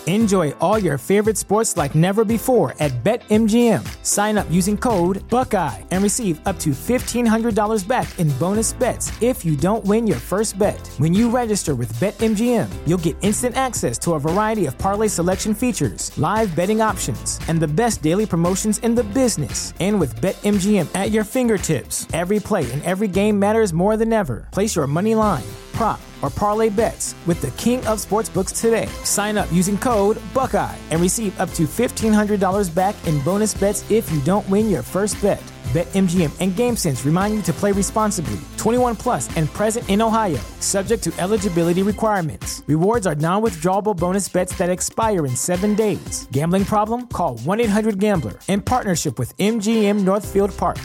Enjoy all your favorite sports like never before at BetMGM. Sign up using code Buckeye and receive up to $1,500 back in bonus bets if you don't win your first bet. When you register with BetMGM, you'll get instant access to a variety of parlay selection features, live betting options, and the best daily promotions in the business. And with BetMGM at your fingertips, every play and every game matters more than ever. Place your money line, prop, or parlay bets with the king of sportsbooks today. Sign up using code Buckeye and receive up to $1,500 back in bonus bets if you don't win your first bet. BetMGM and GameSense remind you to play responsibly. 21 plus and present in Ohio, subject to eligibility requirements. Rewards are non-withdrawable bonus bets that expire in 7 days. Gambling problem? Call 1-800-GAMBLER. In partnership with MGM Northfield Park.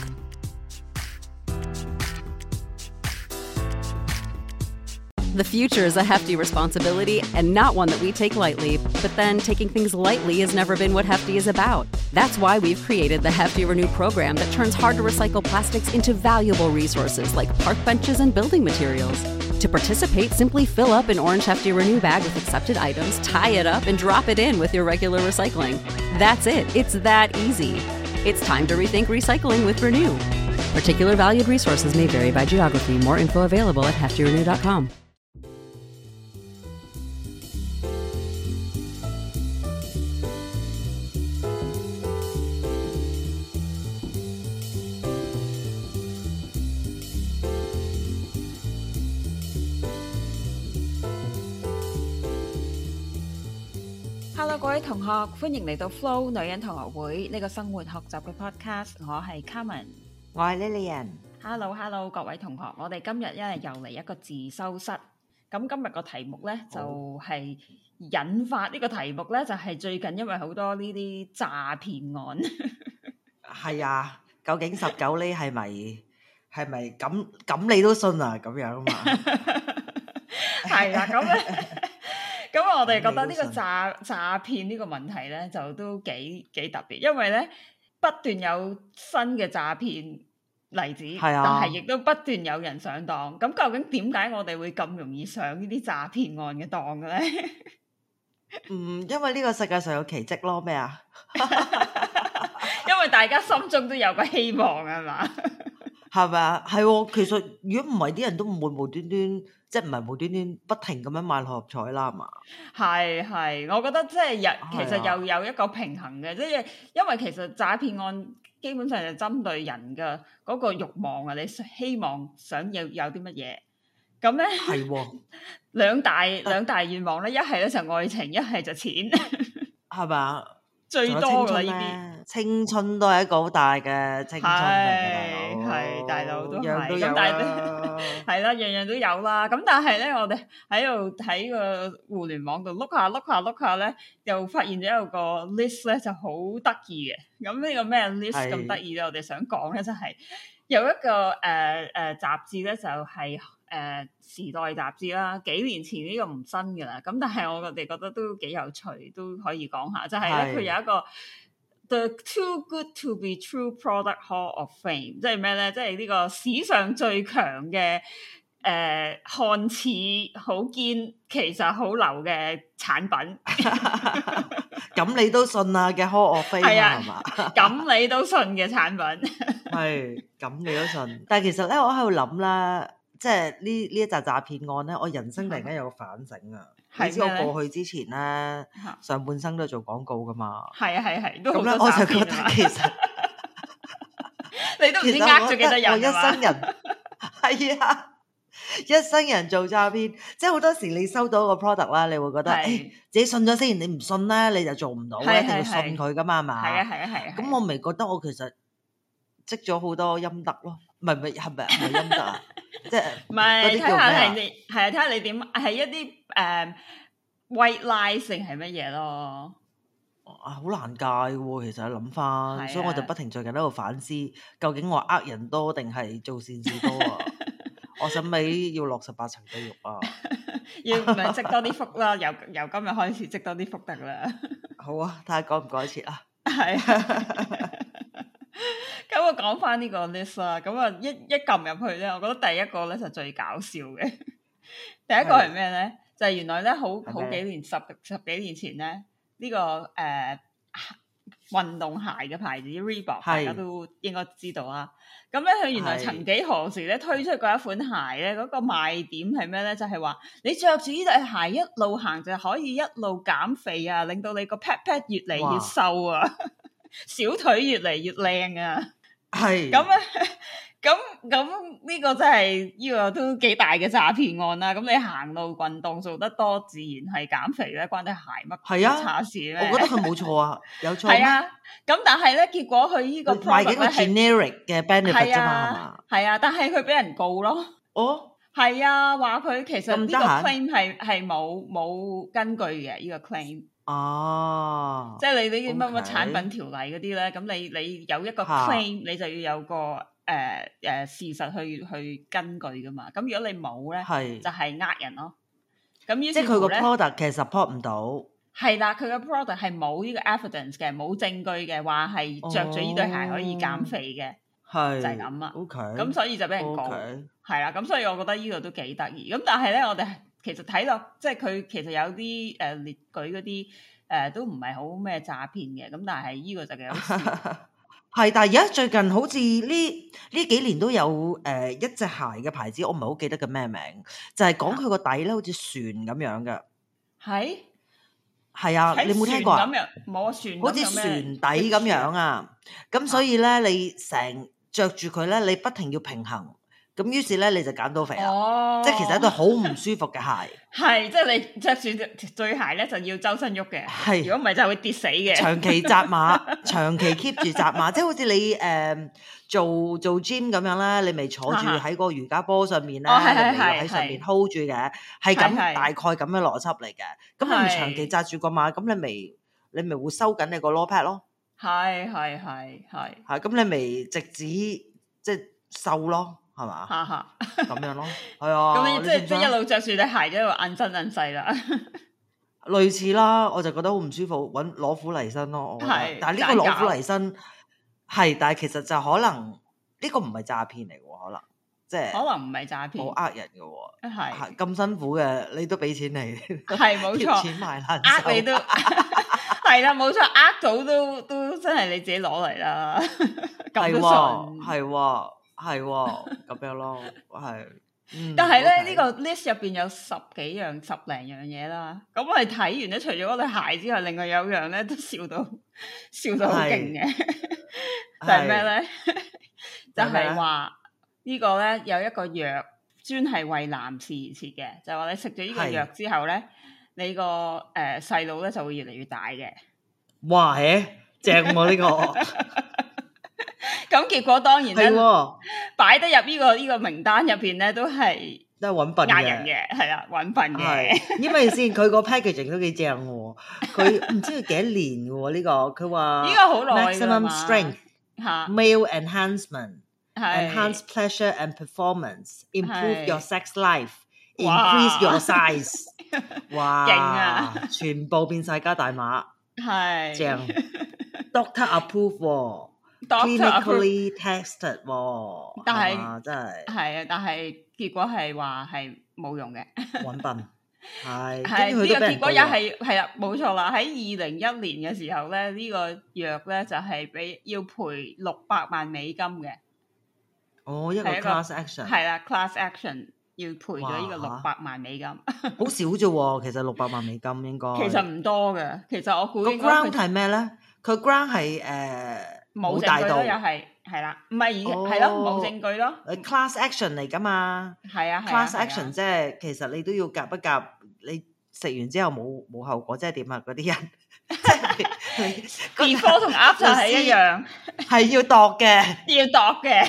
The future is a hefty responsibility and not one that we take lightly. But then taking things lightly has never been what Hefty is about. That's why we've created the Hefty Renew program that turns hard-to-recycle plastics into valuable resources like park benches and building materials. To participate, simply fill up an orange Hefty Renew bag with accepted items, tie it up, and drop it in with your regular recycling. That's it. It's that easy. It's time to rethink recycling with Renew. Particular valued resources may vary by geography. More info available at heftyrenew.com. Hello， 各位同學，歡迎嚟到 Flo 女人同學會呢個生活學習嘅 podcast。我係 Carmen， 我係 Lilian。 Hello， 各位同學，我哋今日又嚟一個自修室。咁今日個題目呢，就係引發呢個題目呢，就係最近因為好多呢啲詐騙案。 係啊，究竟19厘係咪咁你都信啊？咁樣啊嘛。 係啦，咁咧。咁我哋覺得呢個詐騙呢個問題咧，就都幾特別，因為咧不斷有新嘅詐騙例子，但係亦都不斷有人上當。咁究竟點解我哋會咁容易上呢啲詐騙案嘅當嘅咧？ 因為呢個世界上有奇蹟咯，咩啊？ 因為大家心中都有個希望係嘛？ 係咪啊？係喎，其實如果唔係啲人都唔會無端端。即係唔係無端端不停咁樣買六合彩啦，係嘛？係，我覺得即係其實又有一個平衡嘅，即係因為其實詐騙案基本上係針對人嘅嗰個慾望啊，你希望想有啲乜嘢，咁咧係喎，兩大願望咧，一係咧就愛情，一係就錢，係嘛？最多㗎啦呢啲，青春都係一個好大嘅青春嚟嘅，係大佬都係，咁但係係啦，樣樣都有啦。咁但係咧，我哋喺度睇個互聯網度碌下咧，又發現咗有個 list 咧就好得意嘅。咁呢個咩 list 咁得意咧？我哋想講咧，就係有一個雜誌咧，就係時代雜誌啦。幾年前呢個唔新㗎啦，咁但係我哋覺得都幾有趣，都可以講下。就係咧，佢有一個 The Too Good to Be True Product Hall of Fame， 即係咩咧？即係呢個史上最強嘅看似好堅，其實好流嘅產品。咁你都信啊嘅 Hall of Fame 係嘛？咁你都信嘅產品係咁你都信。但係其實咧，我喺度諗啦。即係呢一集詐騙案咧，我人生突然間有個反省啊！你知我過去之前咧，上半生都做廣告噶嘛。係，咁咧我就覺得其實你都唔知呃咗幾多人。我一生人係啊，一生人做詐騙，即係好多時你收到個 product 啦，你會覺得自己信咗先，你唔信咧你就做唔到，一定要信佢噶嘛，係嘛？係啊。咁我咪覺得我其實積咗好多陰德咯，係咪陰德啊？即係唔係睇下係你係啊？睇下你點係一啲white lies 定係乜嘢咯？好難戒喎，其實諗翻，所以我就不停最近喺度反思，究竟我呃人多定係做善事多啊？我想尾要落18層地獄啊！要唔係積多啲福啦？由今日開始積多啲福得啦。好啊，睇下改唔改切啊！係啊。咁我講翻呢個 list 啦，咁啊一撳入去咧，我覺得第一個咧就最搞笑嘅。第一個係咩咧？就係原來咧好幾年十幾年前咧， 呢個運動鞋嘅牌子 Reebok， 大家都應該知道啦。咁咧，佢原來曾幾何時咧推出過一款鞋咧，嗰個賣點係咩咧？就係話你着住呢對鞋一路行就可以一路減肥啊，令到你個 pat pat 越嚟越瘦啊，小腿越嚟越靚啊。係咁咧。咁呢個真係呢個都幾大嘅詐騙案啦！咁你行路運動做得多，自然係減肥咧，關啲鞋乜叉事咧？ 我覺得佢冇錯啊，有錯咩？ 係啊，咁但係咧，結果佢呢個 product 賣幾個 generic 嘅 benefit 啫嘛， 係啊，但係佢俾人告咯。 哦， 係啊，話佢其實呢個 claim 係冇根據嘅呢個 claim。 哦， 即係你啲乜產品條例嗰啲咧，咁你有一個 claim，你就要有個事實去根據噶嘛。咁如果你冇咧，就係呃人咯。咁於是乎咧，即係佢個 product 其實 support 唔到。 係啦，佢個 product 係冇呢個 evidence 嘅，冇證據嘅，話係着住呢對鞋可以減肥嘅，就係咁啊。 OK， 咁所以就俾人告，係啦。咁所以我覺得呢個都幾得意。咁但係咧，我哋其實睇落，即係佢其實有啲列舉嗰啲都唔係好咩詐騙嘅。咁但係呢個就幾有笑。 係，但係而家最近好似呢幾年都有一隻鞋嘅牌子，我唔係好記得嘅咩名，就係講佢個底咧好似船咁樣嘅。係啊，你冇聽過啊？ 冇船， 好似船底咁樣啊。咁所以咧，你成着住佢咧，你不停要平衡。咁於是咧，你就減到肥啦。即係其實一對好唔舒服嘅鞋。係，即係你着住對鞋咧，就要周身喐嘅。係，如果唔係就會跌死嘅。長期紮馬，長期 keep 住紮馬，即係好似你做 gym 咁樣啦，你咪坐住喺個瑜伽波上面咧，你咪喺上面 hold 住嘅，係咁大概咁嘅邏輯嚟嘅。咁你咪長期紮住個馬，咁你咪會收緊你個 lower pad 咯。係，咁你咪直指即係瘦咯。係嘛？咁樣咯，係啊。咁你即係一路着住對鞋，一路硬身硬細啦。類似啦，我就覺得好唔舒服，攞苦嚟辛咯。係，但係呢個攞苦嚟辛係，但係其實就可能呢個唔係詐騙嚟嘅，可能即係可能唔係詐騙，好呃人嘅。係咁辛苦嘅，你都俾錢你，係冇錯，錢買爛手，呃你都係啦，冇錯，呃到都真係你自己攞嚟啦。咁都信，係咁樣咯，係。但係咧，呢個 list 入邊有十零樣嘢啦。咁我哋睇完咧，除咗嗰對鞋之外，另外有樣咧都笑到好勁嘅，就係咩咧？就係話呢個咧有一個藥專係為男士而設嘅，就係話你食咗呢個藥之後咧，你個細路咧就會越嚟越大嘅。哇！正喎呢個。咁結果當然咧，擺得入呢個名單入邊咧，都係揾笨嘅，呃人嘅，係啦，揾笨嘅。因為先佢個 packaging 都幾正喎，佢唔知佢幾多年嘅喎呢個，佢話呢個好耐㗎嘛。Maximum strength, male enhancement, enhance pleasure and performance, improve your sex life, increase your size。哇！勁啊！全部變晒加大碼，係正。Doctor approve 喎。Clinically tested 喎，但係真係係啊，但係結果係話係冇用嘅，揾笨係呢個結果又係啦，冇錯啦。喺2001年嘅時候咧，呢個藥咧就係要賠600萬美金嘅。哦，一個 class action 係啦 ，class action 要賠咗呢個600萬美金，好少啫喎。其實600萬美金應該其實唔多嘅。其實我估個 ground 係咩咧？佢 ground 係冇證據咯，又係啦，唔係係咯，冇證據咯。class action 嚟噶嘛？係啊 class action 即係其實你都要夾一夾，你食完之後冇後果，即係點啊？嗰啲人即係 before 同 after 係一樣，係要度嘅，要度嘅。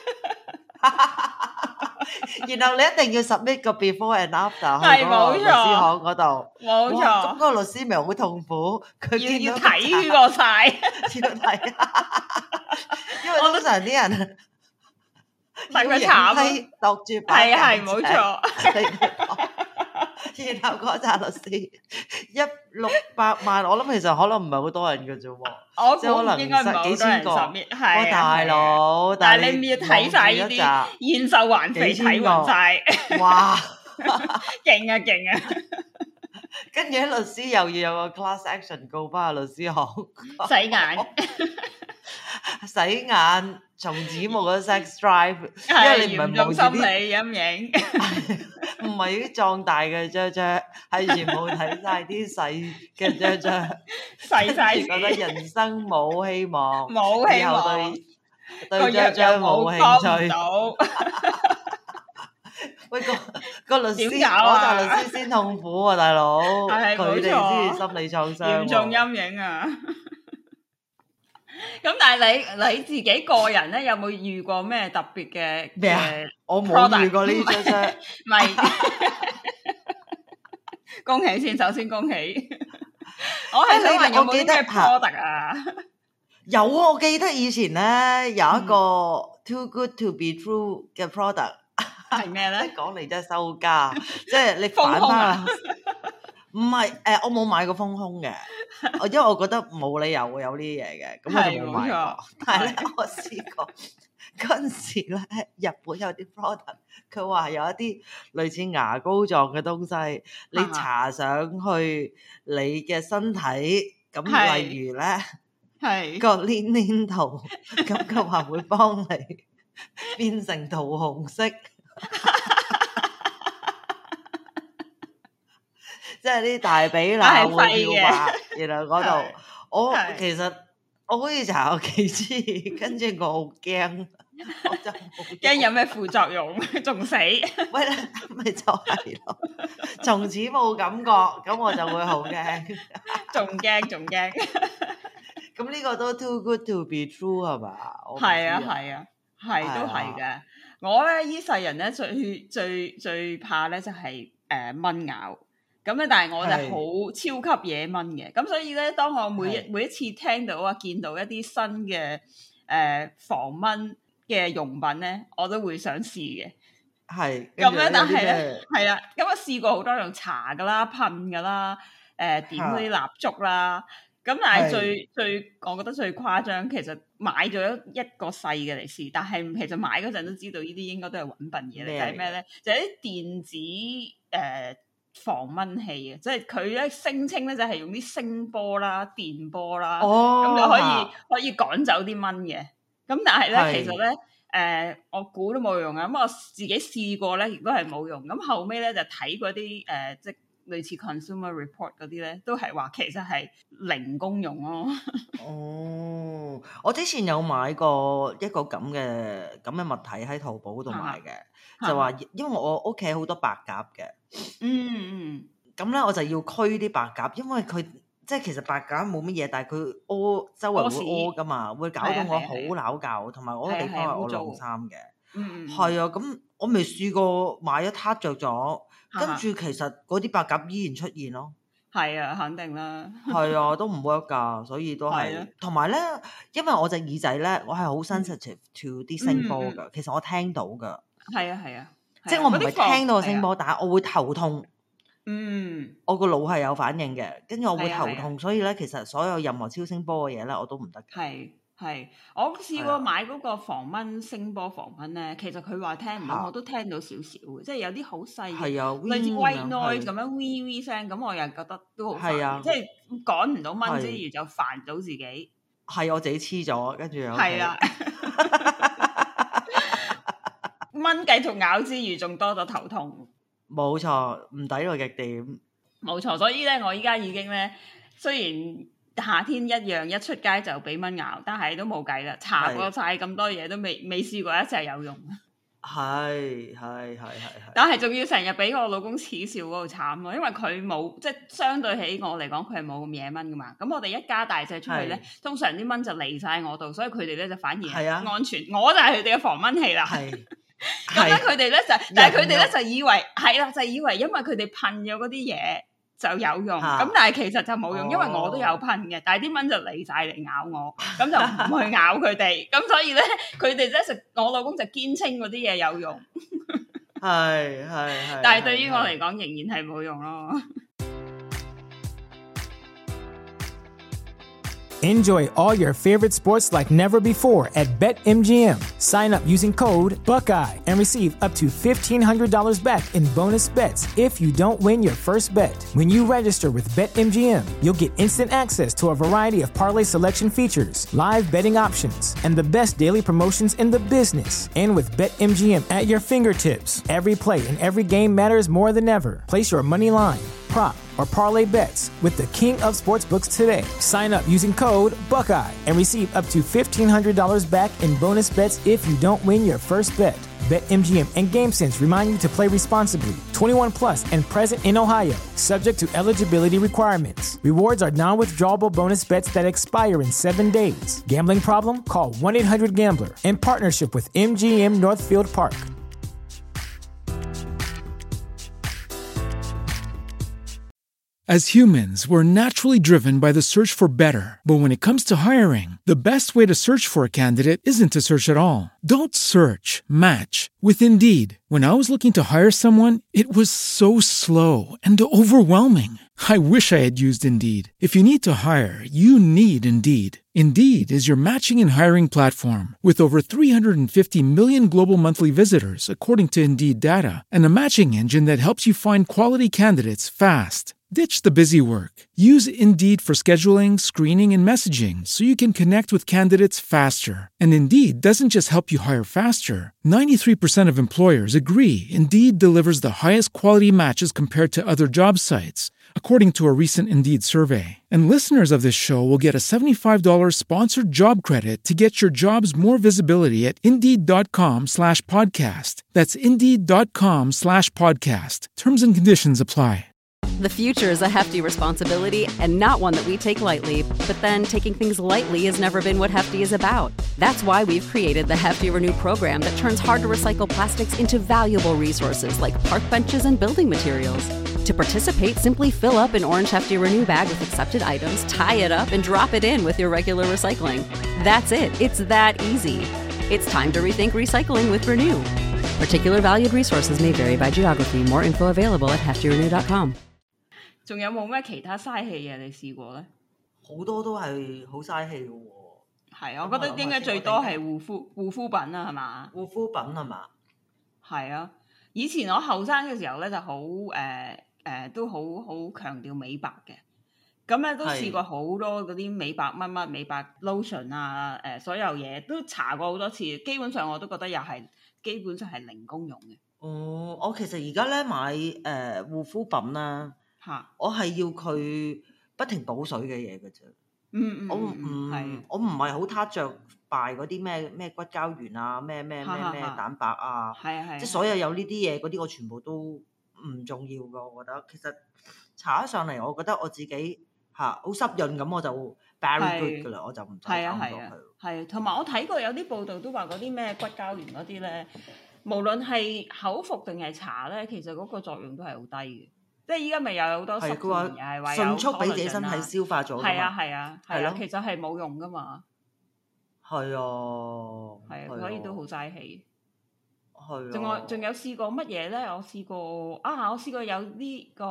然後你一定要 submit 個 before and after 去嗰個律師行嗰度，冇錯。咁嗰個律師咪好痛苦，佢要睇過晒，要睇。因為通常啲人係佢慘，度住擺，係冇錯。然後嗰紮律師600萬，我諗其實可能唔係好多人嘅啫喎，即係可能應該唔係幾千個。哇，大佬！但係你要睇晒呢啲燕瘦環肥睇勻晒，哇！勁啊勁啊！ 跟住律師又要有個 class action 告翻律師行洗眼。 洗眼，從此冇咗 sex drive， 因為你唔係冇心理陰影， 唔係啲壯大嘅雀雀，係全部睇晒啲細嘅雀雀， 細細覺得人生冇希望， 冇希望， 對雀雀冇興趣。喂，個律師嗰紮律師先痛苦啊，大佬，佢哋先至心理創傷， 嚴重陰影啊！咁但係你自己個人咧，有冇遇過咩特別嘅咩啊？我冇遇過呢隻啫。 唔係，恭喜先，首先恭喜。我係想問有冇啲咩 product 啊？ 有啊，我記得以前咧有一個 too good to be true 嘅 product 係咩咧？ 講嚟真係收家，即係你反翻。唔係我冇買過豐胸嘅，因為我覺得冇理由會有呢啲嘢嘅，咁我就冇買過。但係咧，我試過嗰陣時咧，日本有啲 product， 佢話有一啲類似牙膏狀嘅東西，你搽上去你嘅身體，咁例如咧，個黏黏度，咁佢話會幫你變成桃紅色。即係啲大髀腩會漂白，然後嗰度我其實我好似搽過幾次，跟住我好驚，我就驚有咩副作用，仲死。 喂，咪就係咯，從此冇感覺，咁我就會好驚， 仲驚。 咁呢個都 too good to be true 係嘛？ 係啊，都係嘅。我咧依世人咧最怕咧就係蚊咬。咁咧，但係我就好超級惹蚊嘅，咁所以咧，當我每一次聽到啊，見到一啲新嘅防蚊嘅用品咧，我都會想試嘅。 係。 咁咧，但係咧，係啊，咁我試過好多樣搽噶啦、噴噶啦、點嗰啲蠟燭啦，咁但係最我覺得最誇張，其實買咗一個細嘅嚟試，但係其實買嗰陣都知道呢啲應該都係揾笨嘢嚟，就係咩咧？就係啲電子防蚊器啊，即係佢咧聲稱咧就係用啲聲波啦、電波啦，咁就可以趕走啲蚊嘅。咁但係咧，其實咧，我估都冇用啊。咁我自己試過咧，亦都係冇用。咁後尾咧就睇嗰啲即係類似 consumer report 嗰啲咧，都係話其實係零功用咯。 哦，我之前有買過一個咁嘅物體喺淘寶度買嘅，就話因為我屋企好多白鴿嘅。咁咧我就要驅啲白鴿，因為佢即係其實白鴿冇乜嘢，但係佢屙周圍會屙噶嘛，會搞到我好鬧交，同埋我個地方係我晾衫嘅。係啊，咁我未試過買咗撻着咗，跟住其實嗰啲白鴿依然出現咯。 係啊，肯定啦。 係啊，都唔 work 㗎，所以都係。同埋咧，因為我隻耳仔咧，我係好 sensitive to 啲聲波㗎。其實我聽到㗎。 係啊。 即係我唔係聽到個聲波，但係我會頭痛。我個腦係有反應嘅，跟住我會頭痛，所以咧其實所有任何超聲波嘅嘢咧，我都唔得嘅。 係，我試過買嗰個防蚊聲波防蚊咧，其實佢話聽唔到，我都聽到少少嘅，即係有啲好細嘅，類似 white noise 咁樣 v 聲，咁我又覺得都好煩，即係趕唔到蚊之餘就煩到自己。 係我自己黐咗，跟住又係啦。蚊繼續咬之餘，仲多咗頭痛。 冇錯，唔抵到極點。冇錯，所以咧，我依家已經咧，雖然夏天一樣一出街就俾蚊咬，但係都冇計啦。搽過晒咁多嘢，都未試過一隻有用。 係。 但係仲要成日俾我老公恥笑嗰度慘咯，因為佢冇即係相對起我嚟講，佢係冇咁惹蚊噶嘛。咁我哋一家大隻出去咧，通常啲蚊就嚟晒我度，所以佢哋咧就反而係安全。我就係佢哋嘅防蚊器啦。咁咧，佢哋咧就，但係佢哋咧就以為係啦，就以為因為佢哋噴咗嗰啲嘢就有用，咁但係其實就冇用，因為我都有噴嘅，但係啲蚊就嚟晒嚟咬我，咁就唔去咬佢哋，咁所以咧，佢哋咧就我老公就堅稱嗰啲嘢有用， 係， 但係對於我嚟講仍然係冇用咯。 Enjoy all your favorite sports like never before at BetMGM. Sign up using code Buckeye and receive up to $1,500 back in bonus bets if you don't win your first bet. When you register with BetMGM, you'll get instant access to a variety of parlay selection features, live betting options, and the best daily promotions in the business. And with BetMGM at your fingertips, every play and every game matters more than ever. Place your money line, prop, or parlay bets with the king of sportsbooks today. Sign up using code Buckeye and receive up to $1,500 back in bonus bets if you don't win your first bet. BetMGM and GameSense remind you to play responsibly. 21 plus and present in Ohio, subject to eligibility requirements. Rewards are non-withdrawable bonus bets that expire in 7 days. Gambling problem? Call 1-800-GAMBLER in partnership with MGM Northfield Park. As humans, we're naturally driven by the search for better. But when it comes to hiring, the best way to search for a candidate isn't to search at all. Don't search, match with Indeed. When I was looking to hire someone, it was so slow and overwhelming. I wish I had used Indeed. If you need to hire, you need Indeed. Indeed is your matching and hiring platform with over 350 million global monthly visitors, according to Indeed data, and a matching engine that helps you find quality candidates fast. Ditch the busy work. Use Indeed for scheduling, screening, and messaging so you can connect with candidates faster. And Indeed doesn't just help you hire faster. 93% of employers agree Indeed delivers the highest quality matches compared to other job sites, according to a recent Indeed survey. And listeners of this show will get a $75 sponsored job credit to get your jobs more visibility at Indeed.com/podcast. That's Indeed.com/podcast. Terms and conditions apply. The future is a hefty responsibility and not one that we take lightly, but then taking things lightly has never been what Hefty is about. That's why we've created the Hefty Renew program that turns hard-to-recycle plastics into valuable resources like park benches and building materials. To participate, simply fill up an orange Hefty Renew bag with accepted items, tie it up, and drop it in with your regular recycling. That's it. It's that easy. It's time to rethink recycling with Renew. Particular valued resources may vary by geography. More info available at heftyrenew.com. 仲有冇咩其他嘥氣嘢你試過咧？ 好多都係好嘥氣嘅喎。 係，我覺得應該最多係護膚品啦，係嘛？ 護膚品係嘛？ 係啊！以前我後生嘅時候咧，就好都好強調美白嘅。咁咧都試過好多嗰啲美白乜乜美白 lotion 啊，所有嘢都搽過好多次，基本上我都覺得又係基本上係零功用嘅。 哦，我其實而家咧買護膚品啦。我係要佢不停補水嘅嘢嘅啫。我唔係好撻着拜嗰啲咩骨膠原啊，咩蛋白啊，即係所有呢啲嘢嗰啲，我全部都唔重要噶。我覺得其實搽咗上嚟，我覺得我自己好濕潤咁，我就 very good 噶啦，我就唔使搞咁多佢。 係，同埋我睇過有啲報道都話嗰啲咩骨膠原嗰啲咧，無論係口服定係搽咧，其實嗰個作用都係好低嘅。即係依家咪有好多濕片，又係話迅速俾自己身體消化咗。 係啊，其實係冇用噶嘛。 係啊， 所以都好嘥氣。 係啊。 仲有試過乜嘢咧？我試過有呢個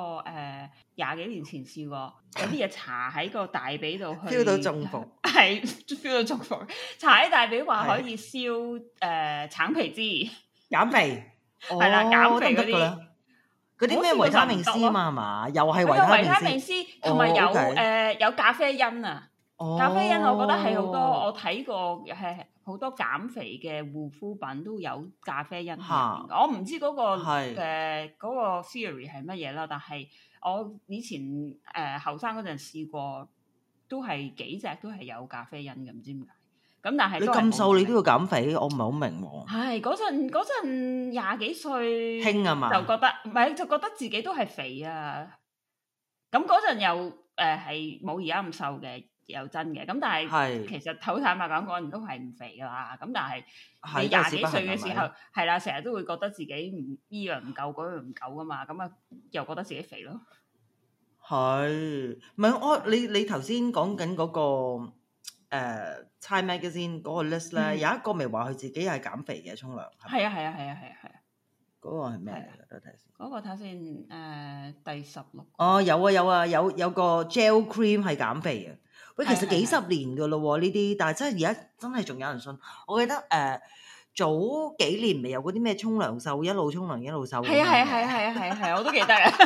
20幾年前試過有啲嘢搽喺個大髀度去 feel 到中伏。 係 feel 到中伏，搽喺大髀話可以消橙皮脂。減肥。係啦，減肥嗰啲。 嗰啲咩維他命 C 嘛係嘛？又係維他命 C， 同埋有咖啡因啊！咖啡因我覺得係好多，我睇過係好多減肥嘅護膚品都有咖啡因喺入邊。我唔知嗰個theory 係乜嘢啦，但係我以前後生嗰陣試過，都係幾隻都係有咖啡因嘅，唔知點解。咁但係你咁瘦，你都要減肥，我唔係好明喎。 係嗰陣20幾歲， 興啊嘛， 就覺得自己都係肥啊。咁嗰陣又係冇而家咁瘦嘅，又真嘅。咁但係其實好坦白講，嗰陣都係唔肥噶啦。咁但係你20幾歲嘅時候，係啦，成日都會覺得自己依樣唔夠，嗰樣唔夠噶嘛。咁啊，又覺得自己肥咯。 係，唔係你頭先講緊嗰個Time Magazine 嗰個 list 咧，有一個咪話佢自己係減肥嘅沖涼。 係啊。 嗰個係咩嚟㗎？等睇先。 嗰個睇先，第16。 哦，有個 gel cream 係減肥嘅， 喂，其實幾十年噶咯喎呢啲，但係真係而家真係仲有人信。我記得早幾年未有嗰啲咩沖涼秀，一路沖涼一路秀。 係啊，我都記得啊。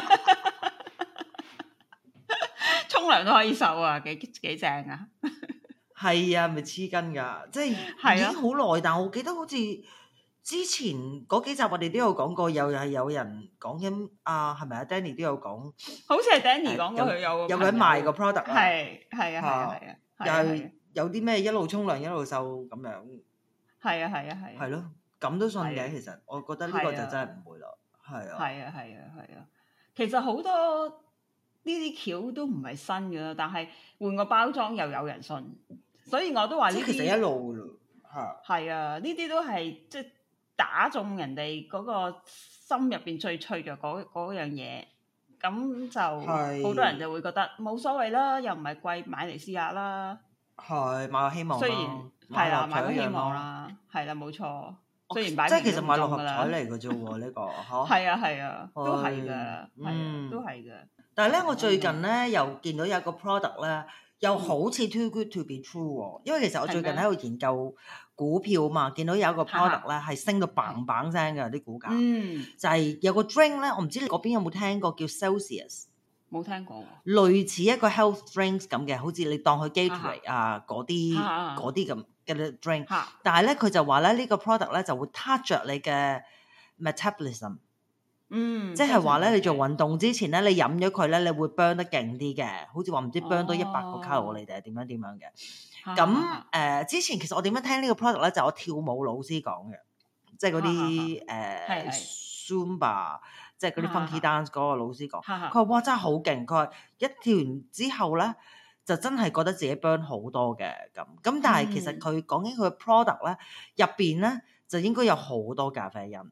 沖涼都可以瘦啊，幾正啊！ 係啊，咪黐筋㗎，即係已經好耐。但係我記得好似之前嗰幾集我哋都有講過，又係有人講緊啊，係咪啊 Danny 都有講，好似係 Danny 講過佢有人賣個 product 啊， 係啊， 又係有啲咩一路沖涼一路瘦咁樣， 係咯，咁都信嘅。其實我覺得呢個就真係唔會咯， 係啊，其實好多呢啲橋都唔係新嘅啦，但係換個包裝又有人信，所以我都話呢啲其實一路係啊，呢啲都係即係打中人哋嗰個心入邊最脆弱嗰樣嘢，咁就好多人就會覺得冇所謂啦，又唔係貴，買嚟試下啦， 係買個希望，雖然係啦，買個希望啦，係啦，冇錯。雖然擺即係其實買六合彩嚟嘅啫喎，呢個係啊，都係㗎，都係㗎。 但係咧，我最近咧又見到有個 product 咧，又好似 too good to be true 喎。因為其實我最近喺度研究股票嘛，見到有一個 product 咧係升到砰砰聲嘅啲股價。就係有個 drink 咧，我唔知你嗰邊有冇聽過叫 Celsius？ 冇聽過。 類似一個 health drinks 咁嘅，好似你當佢 Gatorade 啊嗰啲咁嘅 drink。但係咧佢就話咧呢個 product 咧就會 touch 着你嘅 metabolism。即係話咧，你做運動之前咧，你飲咗佢咧，你會 burn 得勁啲嘅，好似話唔知 burn 到100個卡路里定係點樣嘅。咁之前其實我點樣聽呢個 product 咧，就我跳舞老師講嘅，即係嗰啲Zumba， 即係嗰啲 funky dance 嗰個老師講，佢話哇真係好勁，佢話一跳完之後咧，就真係覺得自己 burn 好多嘅咁。但係其實佢講緊佢嘅 product 咧，入邊咧就應該有好多咖啡因。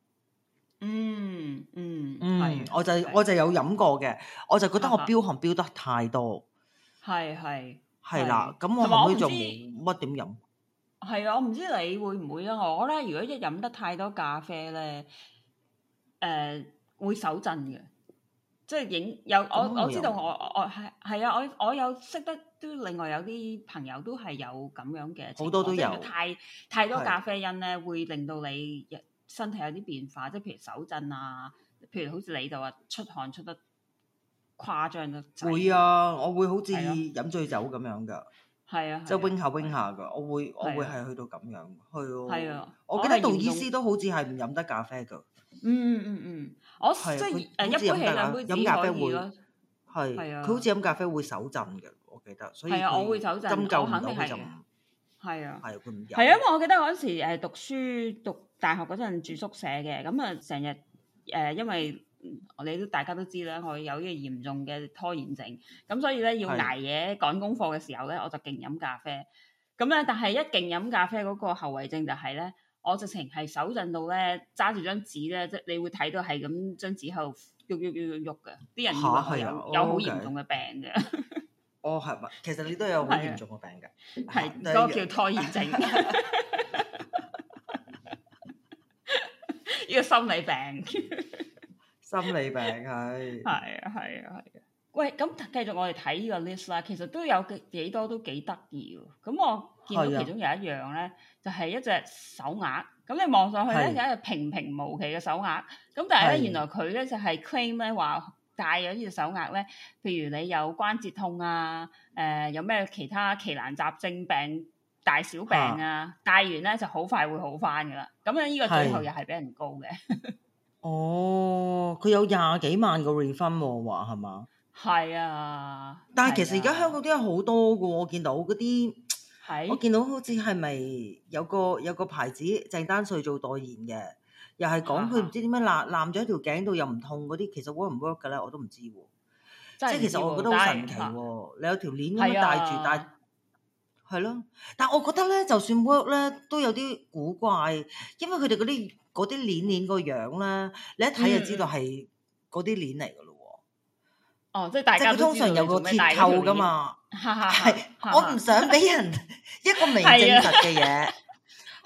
我就有飲過嘅，我就覺得我飆汗飆得太多，係啦，咁我後尾就冇乜點飲。 係啊，我唔知你會唔會啊？我咧如果一飲得太多咖啡咧，會手震嘅，即係我知道我係啊，我有識得都另外有啲朋友都係有咁樣嘅情況， 好多都有， 太多咖啡因咧會令到你身體有啲變化，即係譬如手震啊，譬如好似你就話出汗出得誇張得滯。 會啊，我會好似飲醉酒咁樣噶。 係啊， 即係 wing 下 wing 下噶，我會係去到咁樣， 係啊。 我記得杜醫師都好似係唔飲得咖啡噶。 我即係一杯起兩杯止可以咯。 係啊，佢好似飲咖啡會手震嘅，我記得。所以我會手震， 針灸唔到佢就係啊， 佢唔飲。 係因為我記得嗰陣時讀大學嗰陣住宿舍嘅，咁啊成日因為大家都知啦，我有呢個嚴重嘅拖延症，咁所以咧要捱夜趕功課嘅時候咧，我就勁飲咖啡。咁咧，但係一勁飲咖啡嗰個後遺症就係咧，我直情係手震到咧揸住張紙咧，即係你會睇到係咁張紙喺度喐嘅，啲人以為我有好嚴重嘅病嘅。 係咪？其實你都有好嚴重嘅病㗎， 係嗰個叫拖延症，呢個心理病。 心理病係啊。喂，咁繼續我哋睇呢個 list 啦，其實都有幾多都幾得意喎。咁我見到其中有一樣咧，就係一隻手鐲。咁你望上去咧，有一隻平平無奇嘅手鐲。咁但係咧，原來佢咧就係 claim 咧話戴咗呢隻手鐲咧，譬如你有關節痛啊，有咩其他奇難雜症病、大小病啊，戴完咧就好快會好翻噶啦。咁咧呢個最後又係俾人告嘅。 佢有20幾萬個 refund 喎，話係嘛？ 係啊， 但係其實而家香港啲人好多嘅喎，我見到嗰啲，我見到好似係咪有個牌子鄭丹瑞做代言嘅，又係講佢唔知點樣攬咗喺條頸度又唔痛嗰啲，其實 work 唔 work 嘅咧，我都唔知喎。即係其實我覺得好神奇喎，你有條鏈咁樣戴住，但係係咯，但係我覺得咧，就算 work 咧，都有啲古怪，因為佢哋嗰啲鏈個樣咧，你一睇就知道係嗰啲鏈嚟嘅咯。 即係大家通常有個鐵扣噶嘛，係我唔想俾人一個未證實嘅嘢，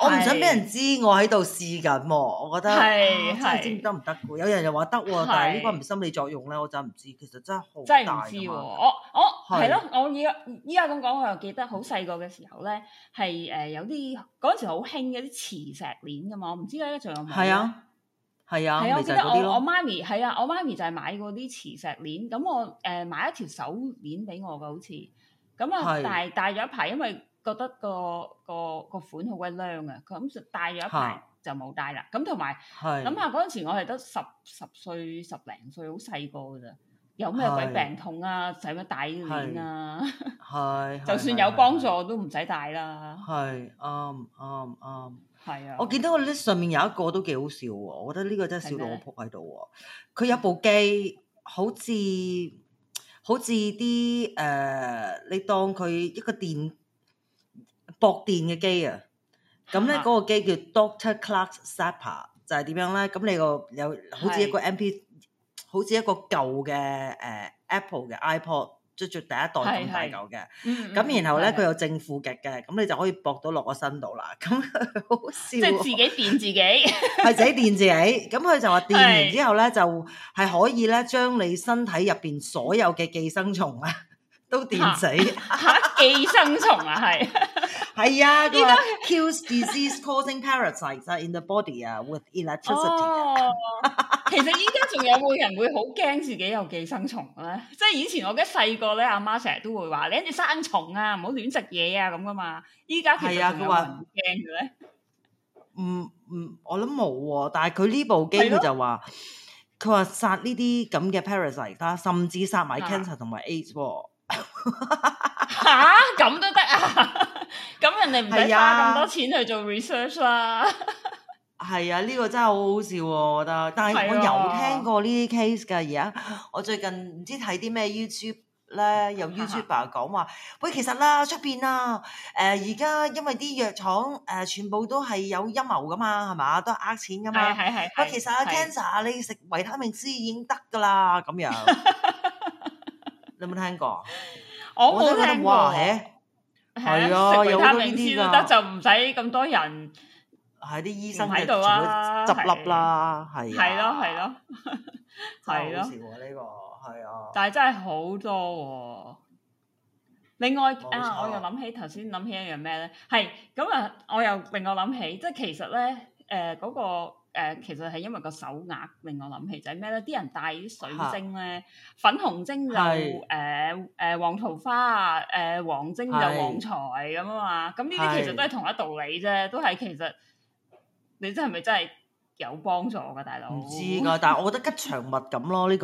我唔想俾人知我喺度試緊喎，我覺得真係知得唔得嘅？有人又話得喎，但係呢個係咪心理作用咧？我真係唔知，其實真係好大㗎嘛。 真係唔知喎，我係咯，我依家咁講，我又記得好細個嘅時候咧，係有啲嗰陣時好興嘅啲磁石鏈㗎嘛，我唔知咧仲有冇。係啊，我記得我媽咪我媽咪就係買過啲磁石鏈，咁我買一條手鏈俾我㗎，好似咁啊，但係戴咗一排，因為覺得個款好鬼靚啊，咁就戴咗一排就冇戴啦。咁同埋諗下嗰陣時我係得十歲十零歲，好細個㗎咋，有咩鬼病痛啊？使乜戴呢啲鏈啊？就算有幫助都唔使戴啦。係啱。係啊！ 我見到個 list 上面有一個都幾好笑喎，我覺得呢個真係笑到我仆喺度喎。佢有部機，好似啲你當佢一個駁電嘅機啊。咁咧嗰個機叫 Dr. Clark Zapper， 就係點樣咧？咁你有好似一個 MP， 好似一個舊嘅Apple 嘅 iPod。即係第一代咁大嚿嘅，咁然後咧佢有正負極嘅，咁你就可以駁到落個身度啦。咁好笑，即係自己電自己， 係自己電自己。咁佢就話電完之後咧，就係可以咧將你身體入邊所有嘅寄生蟲啊都電死。 寄生蟲啊， 係啊，佢話 kills disease-causing parasites in the body 啊 with electricity。 其實依家仲有冇人會好驚自己有寄生蟲咧？即係以前我記得細個咧，阿媽成日都會話：你跟住生蟲啊，唔好亂食嘢啊咁噶嘛。依家其實仲有冇人驚嘅咧？ 我諗冇喎。但係佢呢部機佢就話，佢話殺呢啲咁嘅 parasite 啦，甚至殺埋 cancer 同埋 AIDS 喎。 嚇咁都得啊？咁人哋唔使花咁多錢去做 research 啦。 係啊，呢個真係好好笑喎，我覺得。但係我有聽過呢啲 case 㗎。而家我最近唔知睇啲咩 YouTube 咧，有 YouTuber 講話，喂，其實啦出邊啊，而家因為啲藥廠全部都係有陰謀㗎嘛，係嘛，都係呃錢㗎嘛。喂，其實 cancer 你食維他命 C 已經得㗎啦，咁樣。你有冇聽過？ 我冇聽過。 係啊，有好多呢啲㗎。 得就唔使咁多人。 係啲醫生喺度啦， 執笠啦，係啊， 係咯， 係咯，好笑喎呢個，係啊。 但係真係好多喎。另外我又諗起頭先諗起一樣咩咧？係咁啊，我又令我諗起，即係其實咧嗰個其實係因為個手鐲令我諗起就係咩咧？啲人戴啲水晶咧，粉紅晶就黃桃花啊，黃晶就旺財咁啊嘛。咁呢啲其實都係同一道理啫，都係其實。你真係咪真係有幫助㗎，大佬？唔知㗎， 但係我覺得吉祥物咁咯，呢個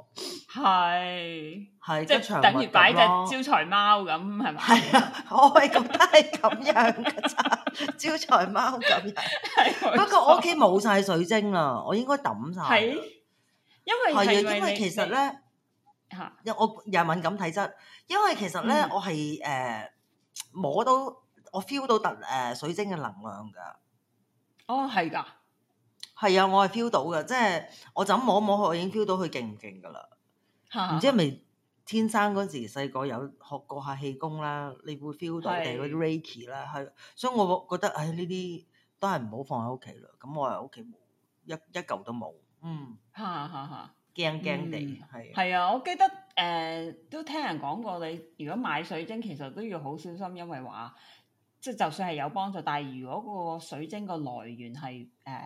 係即係等於擺隻招財貓咁，係咪？ 係啊，我係覺得係咁樣㗎咋，招財貓咁樣。不過我屋企冇晒水晶啦，我應該抌晒。係，因為其實咧我又敏感體質，因為其實咧我係摸到我 feel 到水晶嘅能量㗎。 哦，係㗎， 係啊，我係 feel 到嘅，即係我就咁摸摸佢，我已經 feel 到佢勁唔勁㗎啦。唔知係咪天生嗰時細個有學過下氣功啦，你會 feel 到嘅嗰啲 Reiki 啦，係，所以我覺得呢啲都係唔好放喺屋企啦。咁我喺屋企冇一嚿都冇，驚地係啊！我記得都聽人講過，你如果買水晶其實都要好小心，因為話。即係就算係有幫助，但係如果個水晶個來源係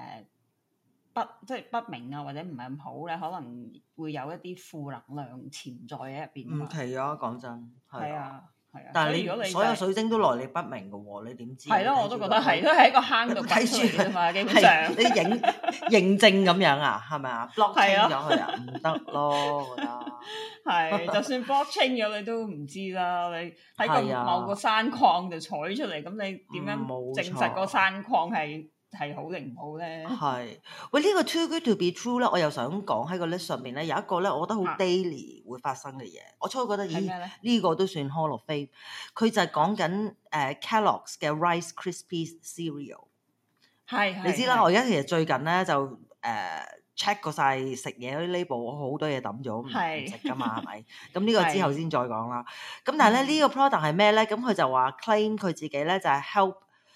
不明啊，或者唔係咁好咧，可能會有一啲負能量潛在喺入邊。 唔奇啊，講真係啊。 但係如果你所有水晶都來歷不明嘅喎，你點知？ 係咯，我都覺得係，都喺個坑度睇住㗎嘛，基本上。 你認證咁樣啊？係咪啊？blockchain 咗佢啊？唔得咯，我覺得。 係，就算 blockchain 咗你都唔知啦。你喺個某個山礦就採出嚟，咁你點樣證實個山礦係好定唔好咧？ 係，喂，呢個 too good to be true 咧，我又想講喺個 list 上面咧有一個咧，我覺得好 daily 會發生嘅嘢。我初覺得呢個都算 Hall of Fame。佢就係講緊Kellogg's 嘅 Rice Krispies Cereal。係，你知啦，我而家其實最近咧就check 過晒食嘢嗰啲 label，我好多嘢抌咗唔食噶嘛，係咪？咁呢個之後先再講啦。咁但係咧呢個 product 係咩咧？咁佢就話 claim 佢自己咧就係 help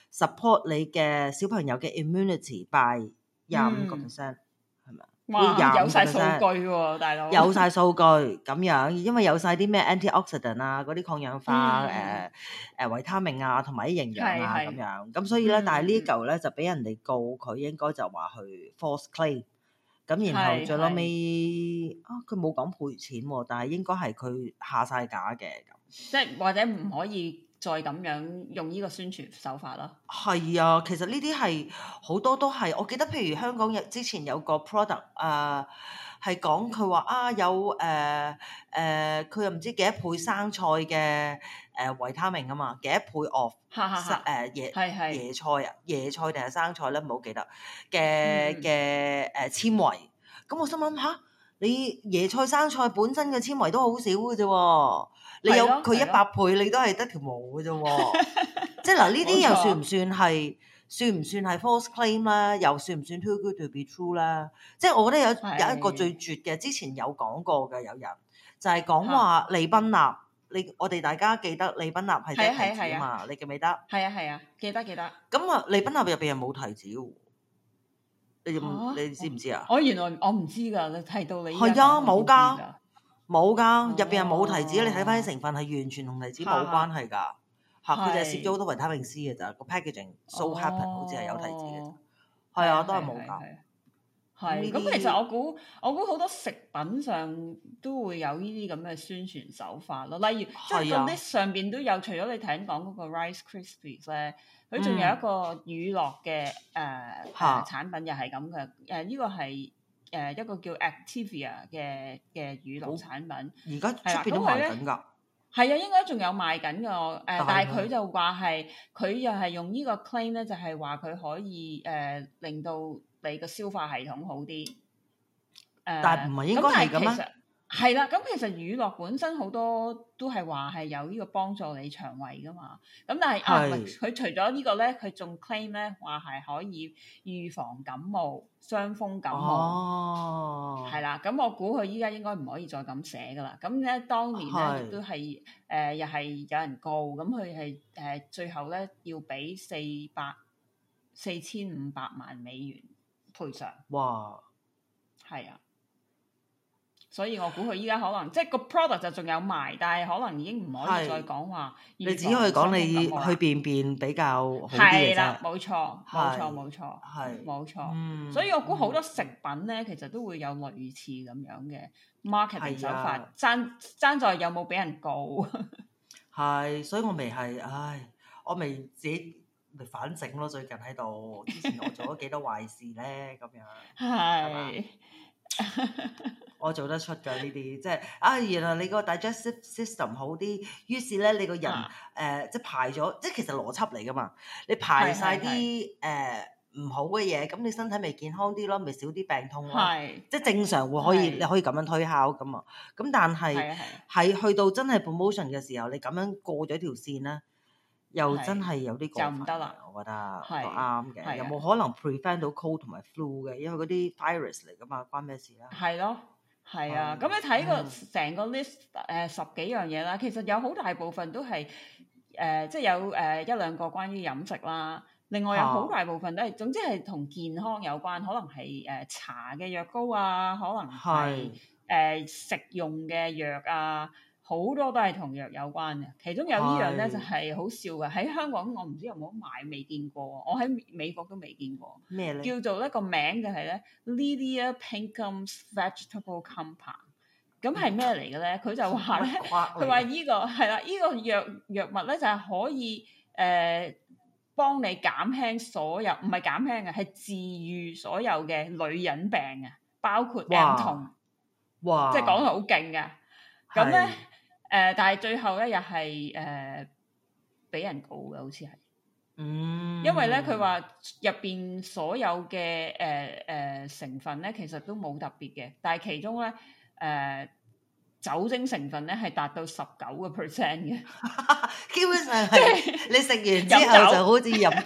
support 你嘅小朋友嘅 immunity by 25%，係咪？ 哇！有曬數據喎，大佬。 有曬數據咁樣，因為有曬啲咩 antioxidant 啊，嗰啲抗氧化維他命啊，同埋啲營養啊咁樣。咁所以咧，但係呢嚿咧就俾人哋告佢，應該就話去 false claim。咁然後最後尾佢冇講賠錢喎，但係應該係佢下曬架嘅咁。 即係或者唔可以再咁樣用呢個宣傳手法啦。 係啊，其實呢啲係好多都係，我記得譬如香港之前有個 product 係講佢話有佢又唔知幾多倍生菜嘅維他命啊嘛，幾多倍 of 椰菜定係生菜咧，唔好記得嘅纖維。咁我心諗下，你椰菜生菜本身嘅纖維都好少嘅啫喎，你有佢100倍，你都係得條毛嘅啫喎。即係嗱，呢啲又算唔算係 false claim 啦？又算唔算 too good to be true 啦？即係我覺得有一個最絕嘅，之前有講過嘅，有人就係講話利賓納，我哋大家記得利賓納係隻提子啊嘛，你記唔記得？ 係啊，記得。 咁啊，利賓納入邊係冇提子嘅，你知唔知啊？ 原來我唔知㗎，你睇到你係啊，冇㗎，入邊係冇提子，你睇翻啲成分係完全同提子冇關係㗎。佢就係攝咗好多維他命 C 嘅咋，個 packaging so happen 好似係有提子嘅，係啊，都係冇㗎。 係咁，其實我估好多食品上都會有呢啲咁嘅宣傳手法咯。例如即係個 list 上邊都有，除咗你頭先講嗰個 Rice Krispies 咧，佢仲有一個乳酪嘅產品又係咁嘅。呢個係一個叫 Activia 嘅乳酪產品。 而家出邊都賣緊㗎。 係啊，應該仲有賣緊㗎，但係佢就話係佢又係用呢個 claim 咧，就係話佢可以令到你個消化系統好啲。 但係唔係應該係咁咩？ 係啦，咁其實乳酪本身好多都係話係有呢個幫助你腸胃㗎嘛。咁但係佢除咗呢個咧，佢仲 claim 咧話係可以預防感冒、傷風感冒。係啦，咁我估佢依家應該唔可以再咁寫㗎啦。咁咧當年咧亦都係又係有人告，咁佢係最後咧要俾4500萬美元賠償。 哇！ 係啊。所以我估佢依家可能即係個 product 就仲有賣，但係可能已經唔可以再講話。你只可以講你去便便比較好啲嘅啫。係啦， 冇錯。係冇錯。所以我估好多食品咧，其實都會有類似咁樣嘅 marketing 手法，爭在有冇俾人告。 係，所以我我未自己咪反省咯。最近喺度，之前我做咗幾多壞事咧，咁樣係。我做得出㗎呢啲，即係原來你個 digestive system 好啲，於是咧你個人即係排咗，即係其實邏輯嚟㗎嘛，你排晒啲唔好嘅嘢，咁你身體咪健康啲咯，咪少啲病痛咯，即係正常會你可以咁樣推敲㗎嘛。咁但係去到真係 promotion 嘅時候，你咁樣過咗條線咧，又真係有啲過分，就唔得啦。我覺得都啱嘅，有冇可能 prevent 到 cold 同埋 flu 嘅？因為嗰啲 virus 嚟㗎嘛，關咩事啊？ 係咯。係啊，咁你睇個成個 list 10幾樣嘢啦，其實有好大部分都係即係有一兩個關於飲食啦，另外有好大部分都係總之係同健康有關，可能係搽嘅藥膏啊，可能係食用嘅藥啊。好多都係同藥有關嘅，其中有呢樣咧就係好笑嘅。喺香港我唔知有冇買，未見過。我喺美國都未見過。 咩咧？ 叫做一個名就係咧 Lydia Pinkham's Vegetable Compound。咁係咩嚟嘅咧？佢就話咧，佢話呢個係啦，呢個藥物咧就係可以幫你減輕所有，唔係減輕嘅，係治癒所有嘅女人病啊，包括 M 痛。哇！即係講到好勁嘅。咁咧。但係最後咧又係俾人告嘅，好似係，因為咧佢話入邊所有嘅成分咧其實都冇特別嘅，但係其中咧酒精成分咧係達到19%嘅， 基本上係你食完之後就好似飲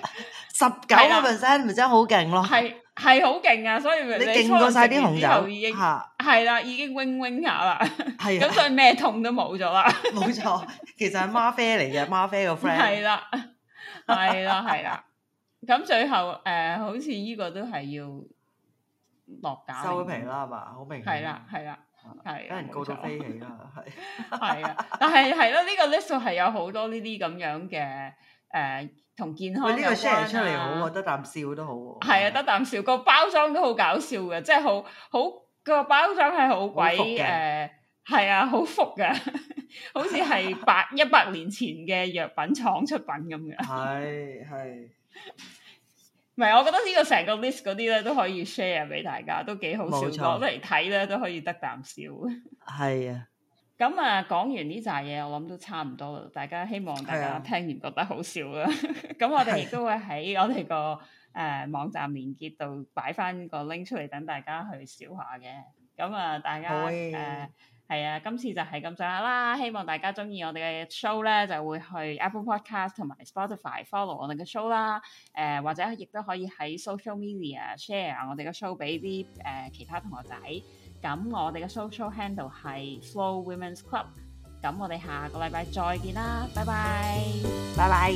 19%，咪真係好勁咯。 係好勁啊！所以你勁過晒啲紅酒， 已經係啦，已經 wing 下啦。 係啊， 咁所以咩痛都冇咗啦。 冇錯，其實係嗎啡嚟嘅，嗎啡個 friend。 係啦。 咁最後好似呢個都係要落架收皮啦，係嘛？好明顯。 係啦，係啦，係。 俾人告到飛起啦，係。 係啊，但係係咯，呢個 list 係有好多呢啲咁樣嘅同健康有關啊。呢個 share 出嚟好喎，得啖笑都好喎。係啊，得啖笑，個包裝都好搞笑嘅，即係好個包裝係好鬼係啊，好服嘅，好似係100年前嘅藥品廠出品咁嘅。係。唔係，我覺得呢個成個 list 嗰啲咧都可以 share 俾大家，都幾好笑，攞嚟睇咧都可以得啖笑。係啊。咁講完呢扎嘢，我諗都差唔多啦。大家希望大家聽完覺得好笑啦。咁我哋亦都會喺我哋個網站連結度擺翻個 link 出嚟，等大家去笑下嘅。咁大家係啊，今次就係咁上下啦。希望大家中意我哋嘅 show 咧，就會去 Apple Podcast 同埋 Spotify follow 我哋嘅 show 啦。或者亦都可以喺 social media share 我哋嘅 show 俾啲其他同學仔。咁我哋嘅 social handle 係 Flo Women's Club。咁我哋下個禮拜再見啦，拜拜，拜拜。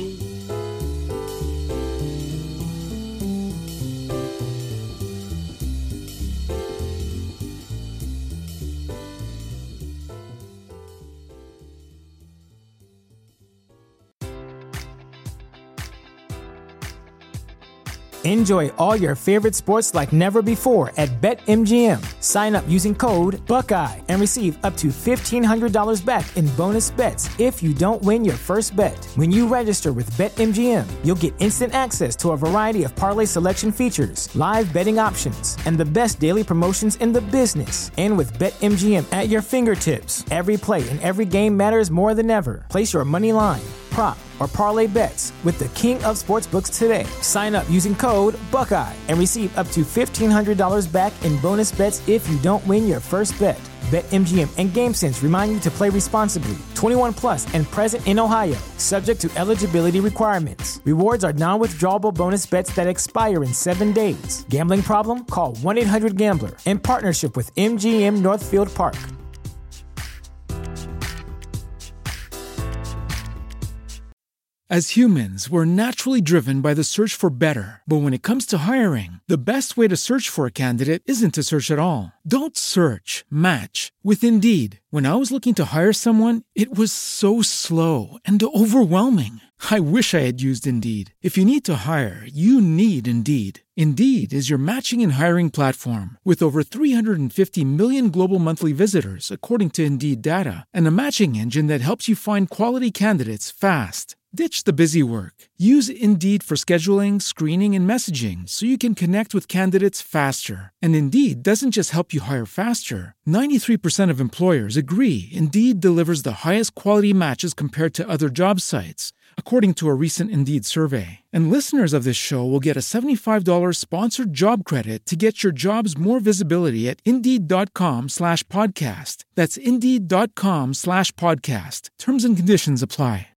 Enjoy all your favorite sports like never before at BetMGM. Sign up using code Buckeye and receive up to $1,500 back in bonus bets if you don't win your first bet. When you register with BetMGM, you'll get instant access to a variety of parlay selection features, live betting options, and the best daily promotions in the business. And with BetMGM at your fingertips, every play and every game matters more than ever. Place your money line, prop, or parlay bets with the king of sportsbooks today. Sign up using code Buckeye and receive up to $1,500 back in bonus bets if you don't win your first bet. BetMGM and GameSense remind you to play responsibly. 21 plus and present in Ohio, subject to eligibility requirements. Rewards are non-withdrawable bonus bets that expire in 7 days. Gambling problem? Call 1-800-GAMBLER. In partnership with MGM Northfield Park. As humans, we're naturally driven by the search for better. But when it comes to hiring, the best way to search for a candidate isn't to search at all. Don't search, match with Indeed. When I was looking to hire someone, it was so slow and overwhelming. I wish I had used Indeed. If you need to hire, you need Indeed. Indeed is your matching and hiring platform with over 350 million global monthly visitors, according to Indeed data, and a matching engine that helps you find quality candidates fast. Ditch the busy work. Use Indeed for scheduling, screening, and messaging so you can connect with candidates faster. And Indeed doesn't just help you hire faster. 93% of employers agree Indeed delivers the highest quality matches compared to other job sites, according to a recent Indeed survey. And listeners of this show will get a $75 sponsored job credit to get your jobs more visibility at Indeed.com/podcast. That's Indeed.com/podcast. Terms and conditions apply.